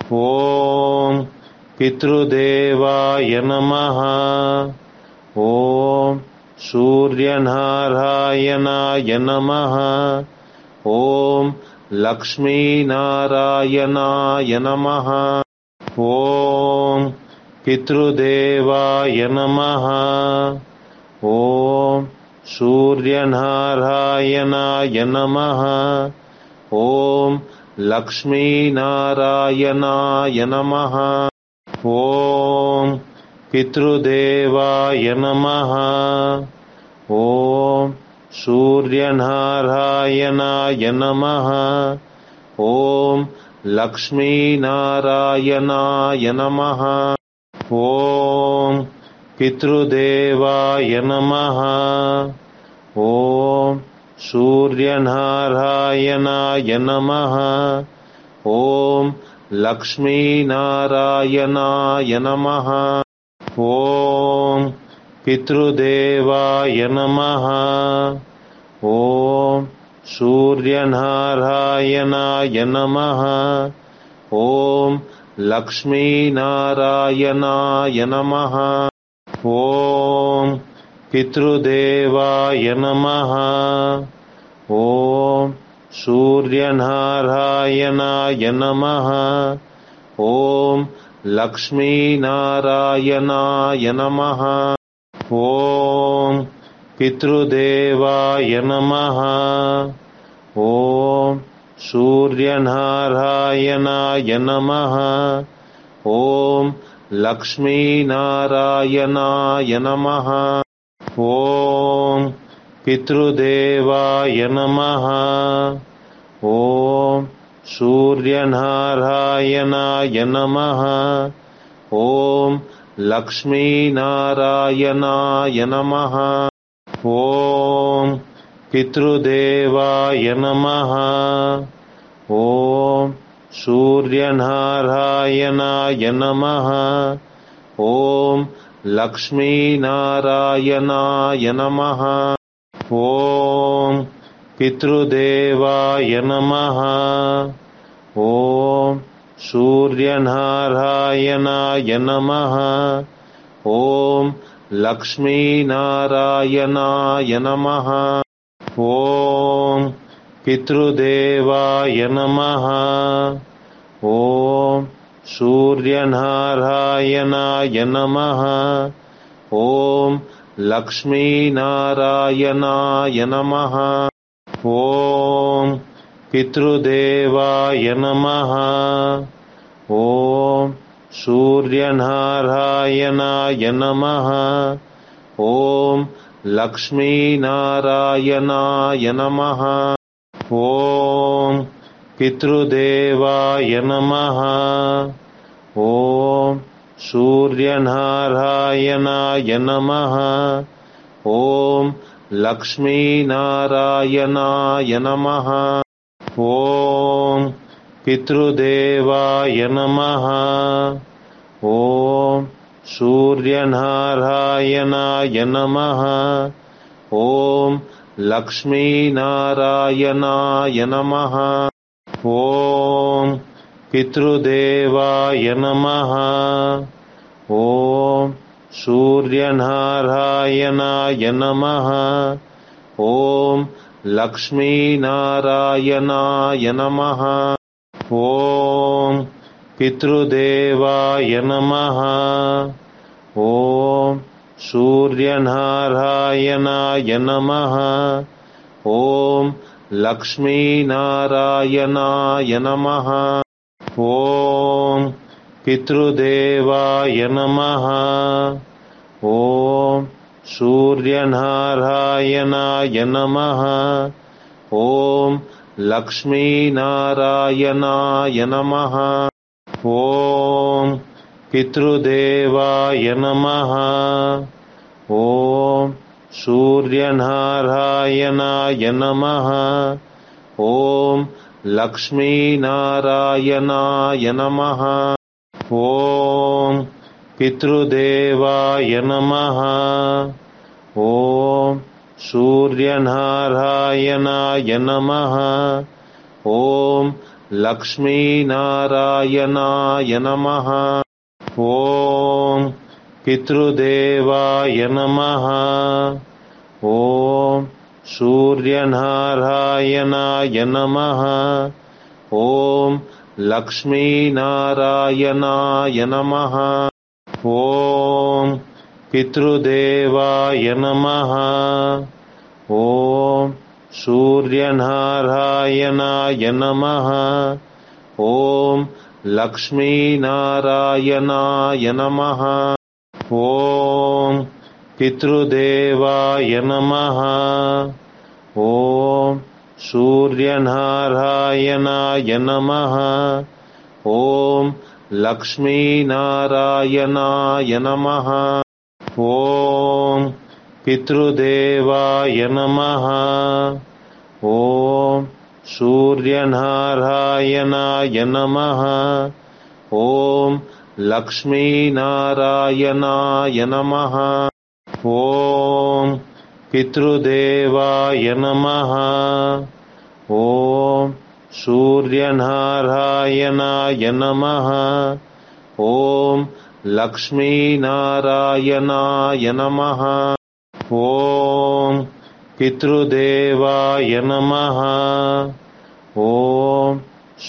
ॐ पितृदेवाय नमः। ॐ सूर्यनारायणाय नमः। ॐ लक्ष्मीनारायणाय नमः। ॐ पितृदेवाय नमः। ॐ सूर्यनारायणाय नमः। ॐ लक्ष्मीनारायणाय नमः। ॐ पितृदेवाय नमः। ॐ सूर्यनारायणाय नमः। ॐ लक्ष्मीनारायणाय नमः। ॐ पितृदेवाय नमः। ॐ सूर्यनारायणाय नमः। ॐ लक्ष्मीनारायणाय नमः। ॐ पितृदेवाय नमः। ॐ सूर्यनारायणाय नमः। ॐ लक्ष्मीनारायणाय नमः। ॐ पितृदेवाय नमः। ॐ सूर्यनारायणाय नमः। ॐ लक्ष्मीनारायणाय नमः। ॐ पितृदेवाय नमः। ॐ सूर्यनारायणाय नमः। ॐ लक्ष्मीनारायणाय नमः। ॐ पितृदेवाय नमः। ॐ सूर्यनारायणाय नमः। ॐ लक्ष्मीनारायणाय नमः। ॐ पितृदेवाय नमः। ॐ सूर्यनारायणाय नमः। ॐ लक्ष्मीनारायणाय नमः। ॐ पितृदेवाय नमः। ॐ सूर्यनारायणाय नमः। ॐ लक्ष्मीनारायणाय नमः। ॐ पितृदेवाय नमः। ॐ सूर्यनारायणाय नमः। ॐ लक्ष्मीनारायणाय नमः। ॐ पितृदेवाय नमः। ॐ सूर्यनारायणाय नमः। ॐ लक्ष्मीनारायणाय नमः। ॐ पितृदेवाय नमः। ॐ सूर्यनारायणाय नमः। ॐ लक्ष्मीनारायणाय नमः। ॐ पितृदेवाय नमः। ॐ सूर्यनारायणाय नमः। ॐ लक्ष्मीनारायणाय नमः। ॐ पितृदेवाय नमः। ॐ सूर्यनारायणाय नमः। ॐ लक्ष्मीनारायणाय नमः। ॐ पितृदेवाय नमः। ॐ सूर्यनारायणाय नमः। ॐ लक्ष्मीनारायणाय नमः। ॐ पितृदेवाय नमः। ॐ सूर्यनारायणाय नमः। ॐ लक्ष्मीनारायणाय नमः। ॐ पितृदेवाय नमः। ॐ सूर्यनारायणाय नमः। ॐ लक्ष्मीनारायणाय नमः। ॐ पितृदेवाय नमः। ॐ सूर्यनारायणाय नमः। ॐ लक्ष्मीनारायणाय नमः। ॐ पितृदेवाय नमः। ॐ सूर्यनारायणाय नमः। ॐ लक्ष्मीनारायणाय नमः। ॐ पितृदेवाय नमः। ॐ सूर्यनारायणाय नमः। ॐ लक्ष्मीनारायणाय नमः। ॐ पितृदेवाय नमः। ॐ सूर्यनारायणाय नमः। ॐ लक्ष्मीनारायणाय नमः। ॐ पितृदेवाय नमः। ॐ सूर्यनारायणाय नमः। ॐ लक्ष्मीनारायणाय नमः। ॐ पितृदेवाय नमः। ॐ सूर्यनारायणाय नमः। ॐ लक्ष्मीनारायणाय नमः। ॐ पितृदेवाय नमः। ॐ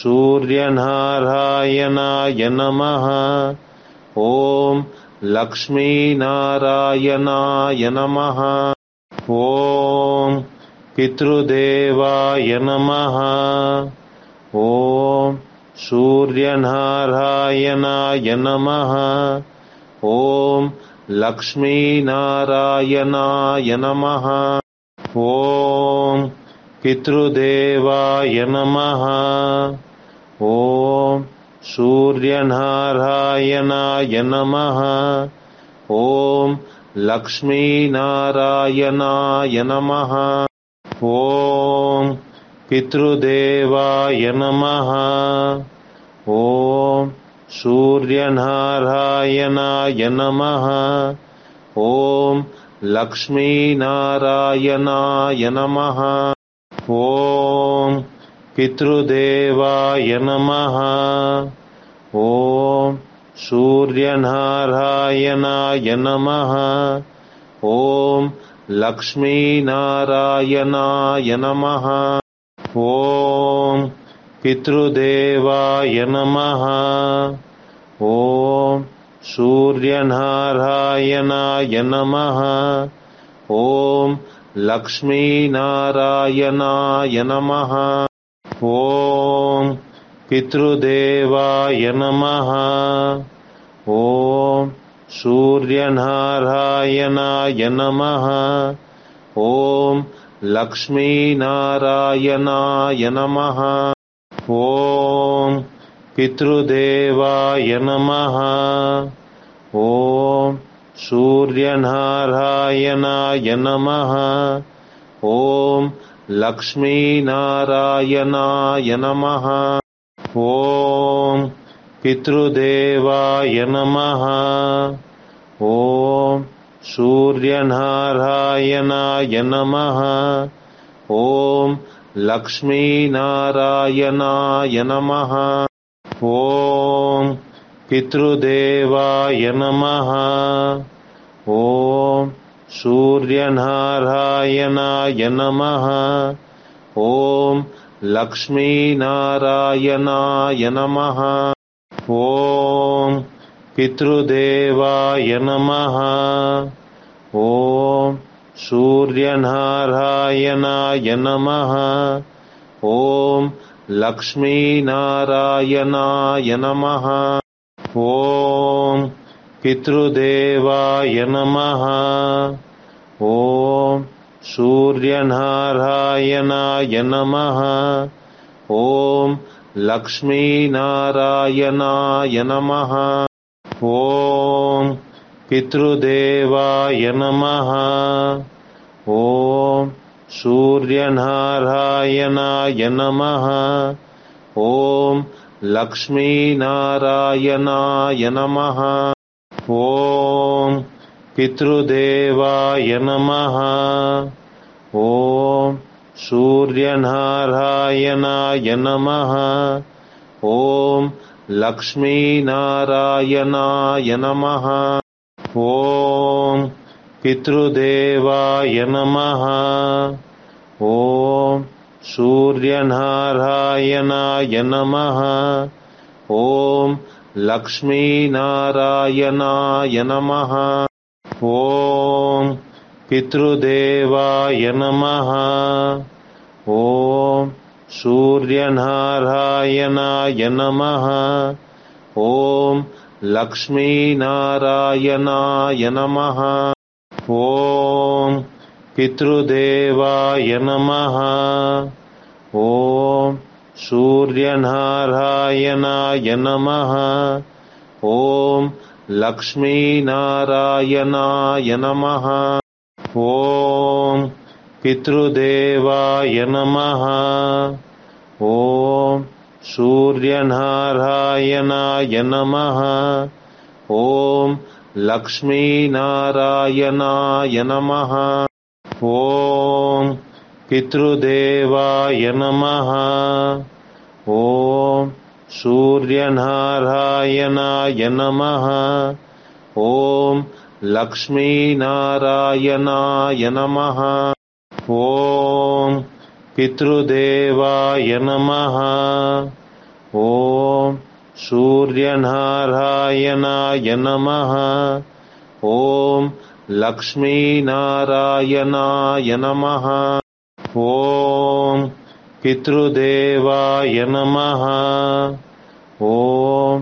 सूर्यनारायणाय नमः। ॐ लक्ष्मीनारायणाय नमः। ॐ पितृदेवाय नमः। ॐ सूर्यनारायणाय नमः। ॐ लक्ष्मीनारायणाय नमः। ॐ पितृदेवाय नमः। ॐ सूर्यनारायणाय नमः। ॐ लक्ष्मीनारायणाय नमः। ॐ पितृदेवाय नमः। ॐ सूर्यनारायणाय नमः। ॐ लक्ष्मीनारायणाय नमः। ॐ पितृदेवाय नमः। ॐ सूर्यनारायणाय नमः। ॐ लक्ष्मीनारायणाय नमः। ॐ पितृदेवाय नमः। ॐ सूर्यनारायणाय नमः। ॐ लक्ष्मीनारायणाय नमः। ॐ पितृदेवाय नमः। ॐ सूर्यनारायणाय नमः। ॐ लक्ष्मीनारायणाय नमः। ॐ पितृदेवाय नमः। ॐ सूर्यनारायणाय नमः। ॐ लक्ष्मीनारायणाय नमः। ॐ पितृदेवाय नमः। ॐ सूर्यनारायणाय नमः। ॐ लक्ष्मीनारायणाय नमः। ॐ पितृदेवाय नमः। ॐ सूर्यनारायणाय नमः। ॐ लक्ष्मीनारायणाय नमः। ॐ पितृदेवाय नमः। ॐ सूर्यनारायणाय नमः। ॐ लक्ष्मीनारायणाय नमः। ॐ पितृदेवाय नमः। ॐ सूर्यनारायणाय नमः। ॐ लक्ष्मीनारायणाय नमः। ॐ पितृदेवाय नमः। ॐ सूर्यनारायणाय नमः। ॐ लक्ष्मीनारायणाय नमः। ॐ पितृदेवाय नमः। ॐ सूर्यनारायणाय नमः। ॐ लक्ष्मीनारायणाय नमः। ॐ पितृदेवाय नमः। ॐ सूर्यनारायणाय नमः। ॐ लक्ष्मीनारायणाय नमः। ॐ पितृदेवाय नमः। ॐ सूर्यनारायणाय नमः। ॐ लक्ष्मीनारायणाय नमः। ॐ पितृदेवाय नमः। ॐ सूर्यनारायणाय नमः। ॐ लक्ष्मीनारायणाय नमः। ॐ पितृदेवाय नमः। ॐ सूर्यनारायणाय नमः। ॐ लक्ष्मीनारायणाय नमः। ॐ पितृदेवाय नमः। ॐ सूर्यनारायणाय नमः। ॐ लक्ष्मीनारायणाय नमः। ॐ पितृदेवाय नमः। ॐ सूर्यनारायणाय नमः। ॐ लक्ष्मीनारायणाय नमः। ॐ पितृदेवाय नमः। ॐ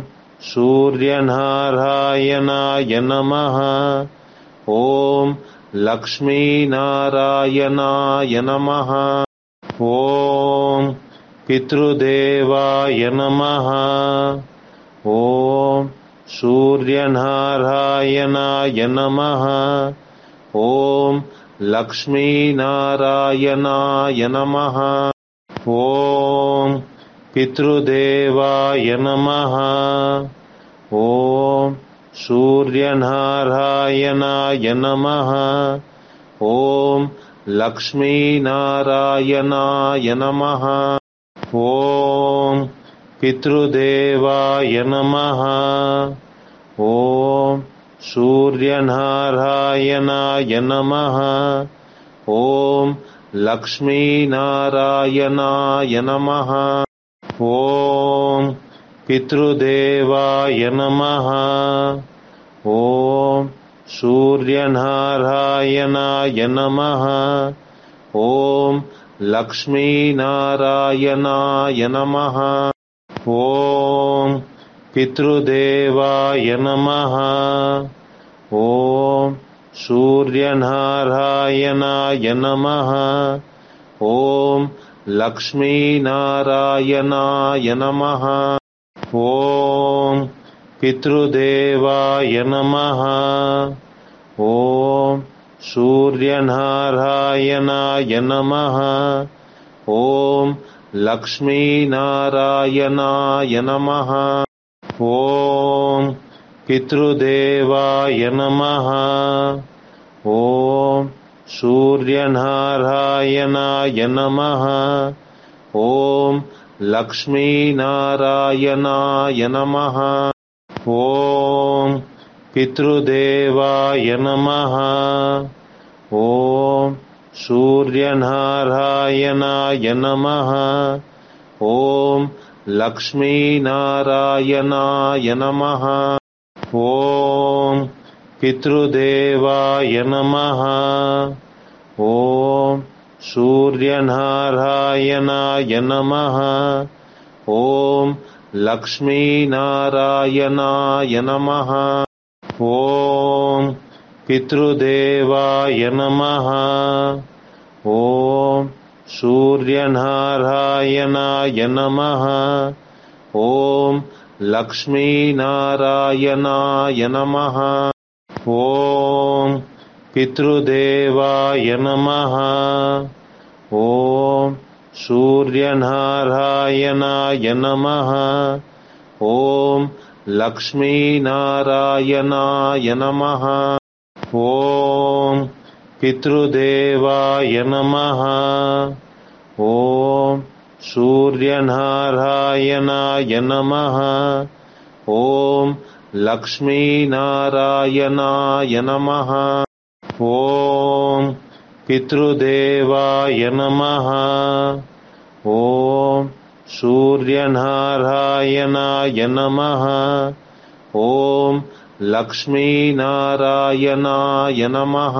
सूर्यनारायणाय नमः। ॐ लक्ष्मीनारायणाय नमः। ॐ पितृदेवाय नमः। ॐ सूर्यनारायणाय नमः। ॐ लक्ष्मीनारायणाय नमः। ॐ पितृदेवाय नमः। ॐ सूर्यनारायणाय नमः। ॐ लक्ष्मीनारायणाय नमः। ॐ पितृदेवाय नमः। ॐ सूर्यनारायणाय नमः। ॐ लक्ष्मीनारायणाय नमः। ॐ पितृदेवाय नमः। ॐ सूर्यनारायणाय नमः। ॐ लक्ष्मीनारायणाय नमः। ॐ पितृदेवाय नमः। ॐ सूर्यनारायणाय नमः। ॐ लक्ष्मीनारायणाय नमः। ॐ पितृदेवाय नमः। ॐ सूर्यनारायणाय नमः। ॐ लक्ष्मीनारायणाय नमः। ॐ पितृदेवाय नमः। ॐ सूर्यनारायणाय नमः। ॐ लक्ष्मीनारायणाय नमः। ॐ पितृदेवाय नमः। ॐ सूर्यनारायणाय नमः। ॐ लक्ष्मीनारायणाय नमः। ॐ पितृदेवाय नमः। ॐ सूर्यनारायणाय नमः। ॐ लक्ष्मीनारायणाय नमः। ॐ पितृदेवाय नमः। ॐ सूर्यनारायणाय नमः। ॐ लक्ष्मीनारायणाय नमः। ॐ पितृदेवाय नमः। ॐ सूर्यनारायणाय नमः। ॐ लक्ष्मीनारायणाय नमः। ॐ पितृदेवाय नमः। ॐ सूर्यनारायणाय नमः। ॐ लक्ष्मीनारायणाय नमः। ॐ पितृदेवाय नमः। ॐ सूर्यनारायणाय नमः। ॐ लक्ष्मीनारायणाय नमः।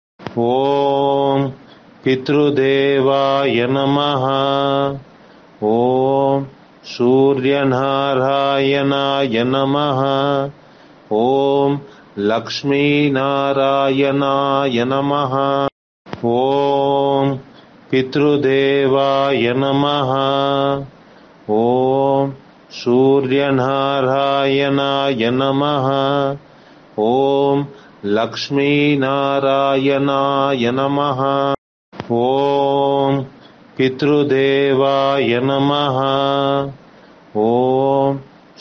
ॐ पितृदेवाय नमः। ॐ सूर्यनारायणाय नमः। ॐ लक्ष्मीनारायणाय नमः। ॐ पितृदेवाय नमः। ॐ सूर्यनारायणाय नमः। ॐ लक्ष्मीनारायणाय नमः। ॐ पितृदेवाय नमः। ॐ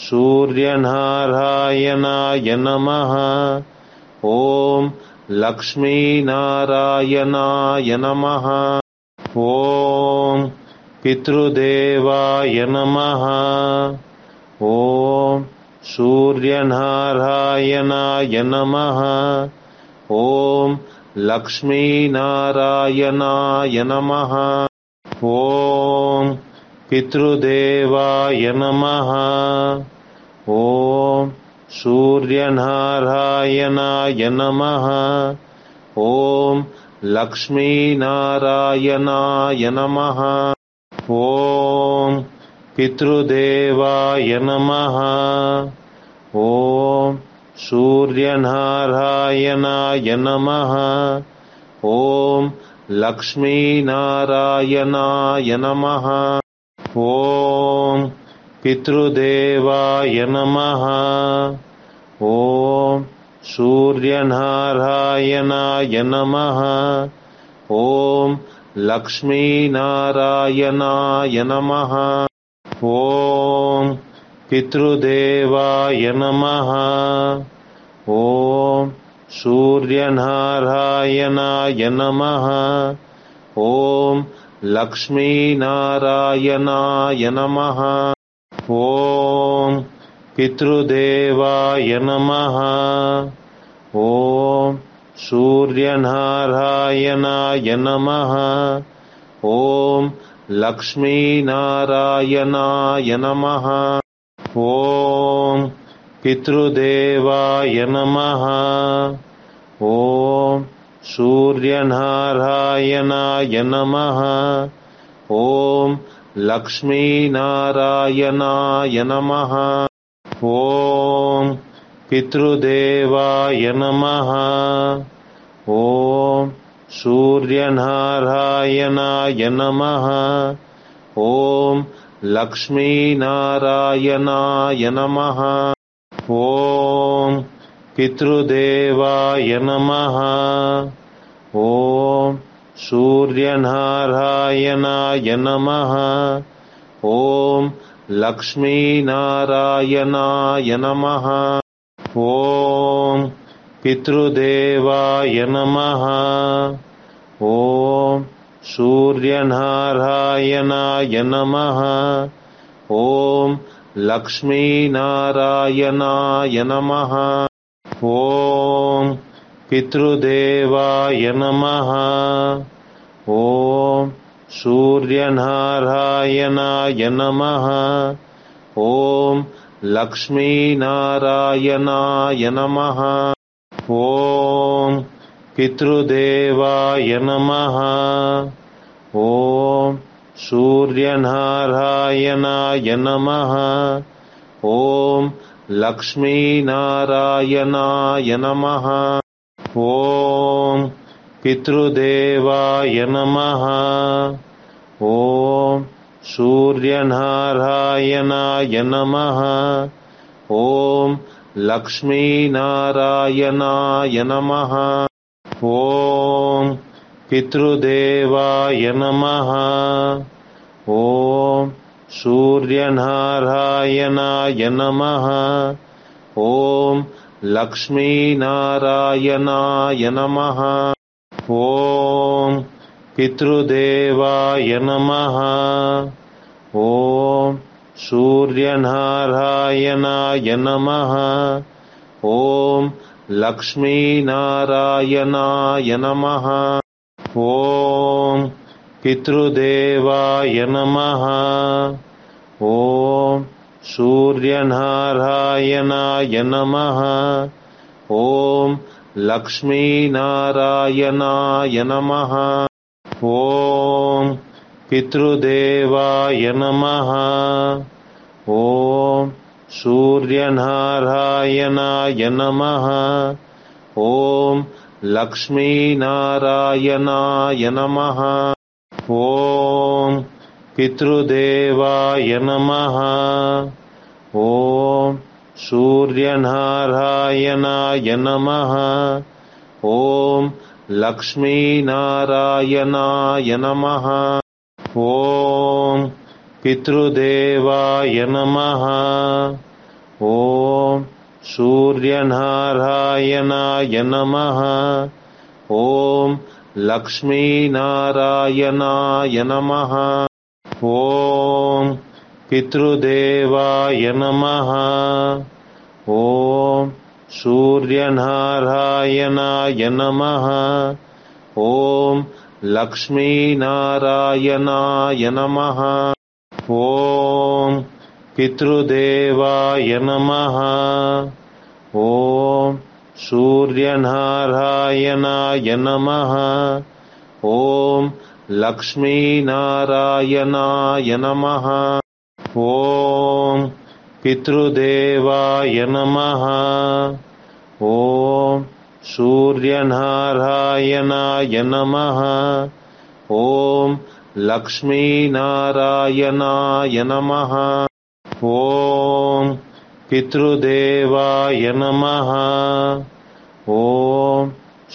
सूर्यनारायणाय नमः। ॐ लक्ष्मीनारायणाय नमः। ॐ पितृदेवाय नमः। ॐ सूर्यनारायणाय नमः। ॐ लक्ष्मीनारायणाय नमः। ॐ पितृदेवाय नमः। ॐ सूर्यनारायणाय नमः। ॐ लक्ष्मीनारायणाय नमः। ॐ पितृदेवाय नमः। ॐ सूर्यनारायणाय नमः। ॐ लक्ष्मीनारायणाय नमः। ॐ पितृदेवाय नमः। ॐ सूर्यनारायणाय नमः। ॐ लक्ष्मीनारायणाय नमः। ॐ पितृदेवाय नमः। ॐ सूर्यनारायणाय नमः। ॐ लक्ष्मीनारायणाय नमः। ॐ पितृदेवाय नमः। ॐ सूर्यनारायणाय नमः। ॐ लक्ष्मीनारायणाय नमः। ॐ पितृदेवाय नमः। ॐ सूर्यनारायणाय नमः। ॐ लक्ष्मीनारायणाय नमः। ॐ पितृदेवाय नमः। ॐ सूर्यनारायणाय नमः। ॐ लक्ष्मीनारायणाय नमः। ॐ पितृदेवाय नमः। ॐ सूर्यनारायणाय नमः। ॐ लक्ष्मीनारायणाय नमः। ॐ पितृदेवाय नमः। ॐ सूर्यनारायणाय नमः। ॐ लक्ष्मीनारायणाय नमः। ॐ पितृदेवाय नमः। ॐ सूर्यनारायणाय नमः। ॐ लक्ष्मीनारायणाय नमः। ॐ पितृदेवाय नमः। ॐ सूर्यनारायणाय नमः। ॐ लक्ष्मीनारायणाय नमः। ॐ पितृदेवाय नमः। ॐ सूर्यनारायणाय नमः। ॐ लक्ष्मीनारायणाय नमः। ॐ पितृदेवाय नमः। ॐ सूर्यनारायणाय नमः। ॐ लक्ष्मीनारायणाय नमः। ॐ पितृदेवाय नमः। ॐ सूर्यनारायणाय नमः। ॐ लक्ष्मीनारायणाय नमः। ॐ पितृदेवाय नमः। ॐ सूर्यनारायणाय नमः। ॐ लक्ष्मीनारायणाय नमः। ॐ पितृदेवाय नमः। ॐ सूर्यनारायणाय नमः। ॐ लक्ष्मीनारायणाय नमः। ॐ पितृदेवाय नमः। ॐ सूर्यनारायणाय नमः। ॐ लक्ष्मीनारायणाय नमः। ॐ पितृदेवाय नमः। ॐ सूर्यनारायणाय नमः। ॐ लक्ष्मीनारायणाय नमः। ॐ पितृदेवाय नमः। ॐ सूर्यनारायणाय नमः। ॐ लक्ष्मीनारायणाय नमः। ॐ पितृदेवाय नमः। ॐ सूर्यनारायणाय नमः। ॐ लक्ष्मीनारायणाय नमः। ॐ पितृदेवाय नमः। ॐ सूर्यनारायणाय नमः। ॐ लक्ष्मीनारायणाय नमः। ॐ पितृदेवाय नमः। ॐ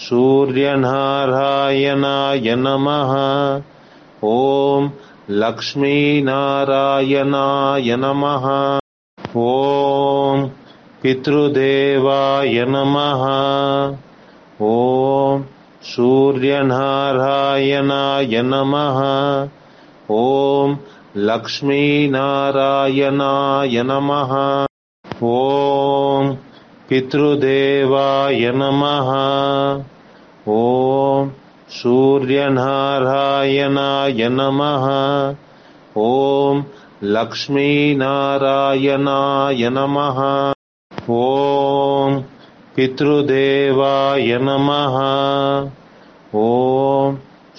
सूर्यनारायणाय नमः। ॐ लक्ष्मीनारायणाय नमः। ॐ पितृदेवाय नमः। ॐ सूर्यनारायणाय नमः। ॐ लक्ष्मीनारायणाय नमः। ॐ पितृदेवाय नमः। ॐ सूर्यनारायणाय नमः। ॐ लक्ष्मीनारायणाय नमः। ॐ पितृदेवाय नमः। ॐ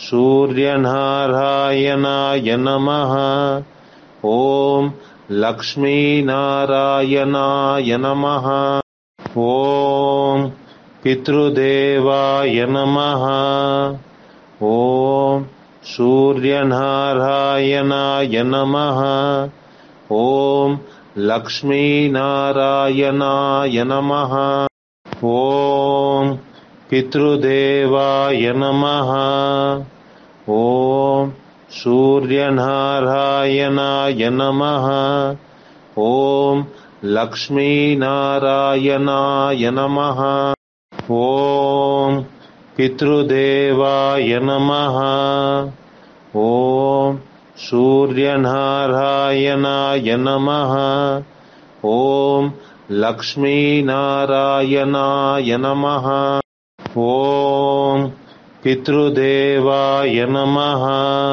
सूर्यनारायणाय नमः। ॐ लक्ष्मीनारायणाय नमः। ॐ पितृदेवाय नमः। ॐ सूर्यनारायणाय नमः। ॐ लक्ष्मीनारायणाय नमः। ॐ पितृदेवाय नमः। ॐ सूर्यनारायणाय नमः। ॐ लक्ष्मीनारायणाय नमः। ॐ पितृदेवाय नमः। ॐ सूर्यनारायणाय नमः। ॐ लक्ष्मीनारायणाय नमः। ॐ पितृदेवाय नमः।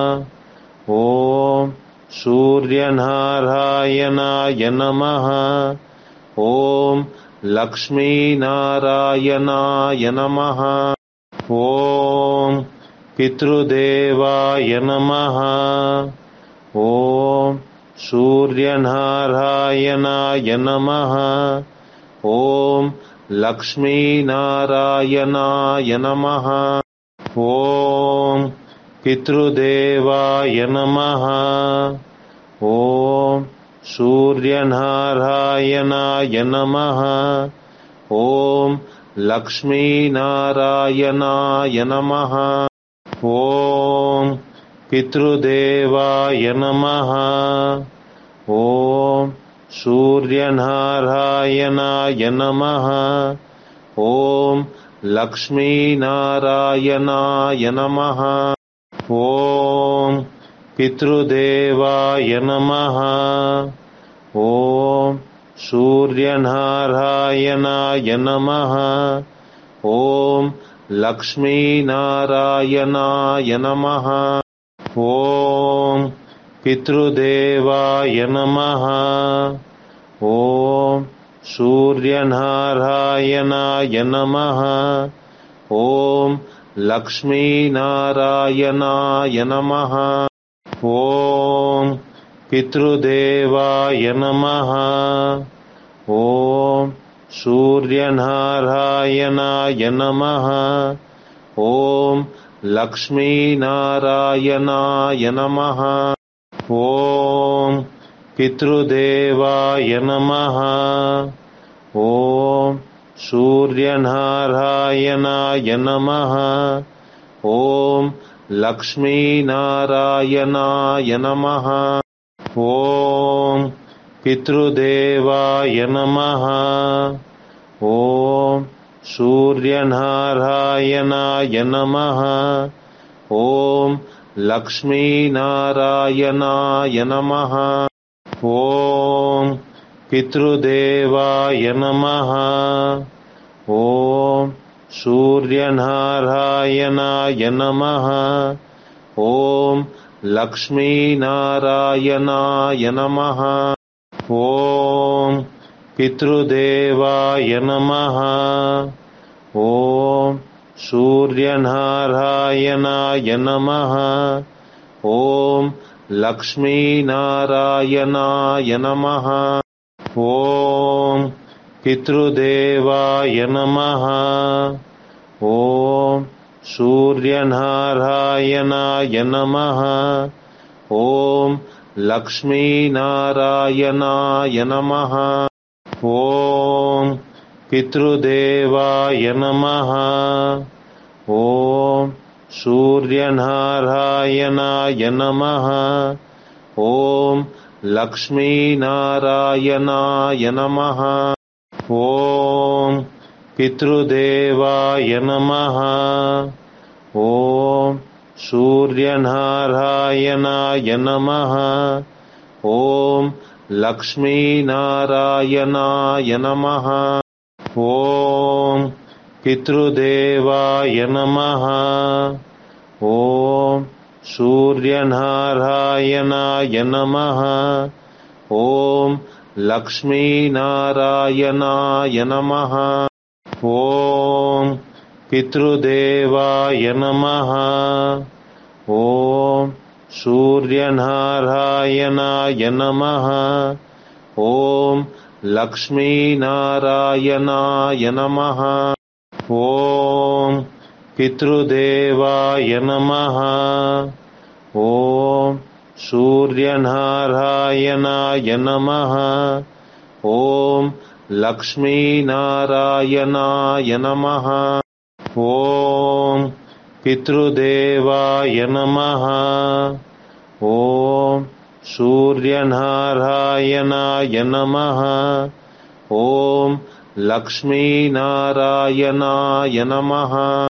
ॐ सूर्यनारायणाय नमः। ॐ लक्ष्मीनारायणाय नमः। ॐ पितृदेवाय नमः। ॐ सूर्यनारायणाय नमः। ॐ लक्ष्मीनारायणाय नमः। ॐ पितृदेवाय नमः। ॐ सूर्यनारायणाय नमः। ॐ लक्ष्मीनारायणाय नमः। ॐ पितृदेवाय नमः। ॐ सूर्यनारायणाय नमः। ॐ लक्ष्मीनारायणाय नमः। ॐ पितृदेवाय नमः। ॐ सूर्यनारायणाय नमः। ॐ लक्ष्मीनारायणाय नमः। ॐ पितृदेवाय नमः। ॐ सूर्यनारायणाय नमः। ॐ लक्ष्मीनारायणाय नमः। ॐ पितृदेवाय नमः। ॐ सूर्यनारायणाय नमः। ॐ लक्ष्मीनारायणाय नमः। ॐ पितृदेवाय नमः। ॐ सूर्यनारायणाय नमः। ॐ लक्ष्मीनारायणाय नमः। ॐ पितृदेवाय नमः। ॐ सूर्यनारायणाय नमः। ॐ लक्ष्मीनारायणाय नमः। ॐ पितृदेवाय नमः। ॐ सूर्यनारायणाय नमः। ॐ लक्ष्मीनारायणाय नमः। ॐ पितृदेवाय नमः। ॐ सूर्यनारायणाय नमः। ॐ लक्ष्मीनारायणाय नमः। ॐ पितृदेवाय नमः। ॐ सूर्यनारायणाय नमः। ॐ लक्ष्मीनारायणाय नमः। ॐ पितृदेवाय नमः। ॐ सूर्यनारायणाय नमः। ॐ लक्ष्मीनारायणाय नमः। ॐ पितृदेवाय नमः। ॐ सूर्यनारायणाय नमः। ॐ लक्ष्मीनारायणाय नमः। ॐ पितृदेवाय नमः। ॐ सूर्यनारायणाय नमः। ॐ लक्ष्मीनारायणाय नमः। ॐ पितृदेवाय नमः। ॐ सूर्यनारायणाय नमः। ॐ लक्ष्मीनारायणाय नमः। ॐ पितृदेवाय नमः। ॐ सूर्यनारायणाय नमः। ॐ लक्ष्मीनारायणाय नमः। ॐ पितृदेवाय नमः। ॐ सूर्यनारायणाय नमः। ॐ लक्ष्मीनारायणाय नमः।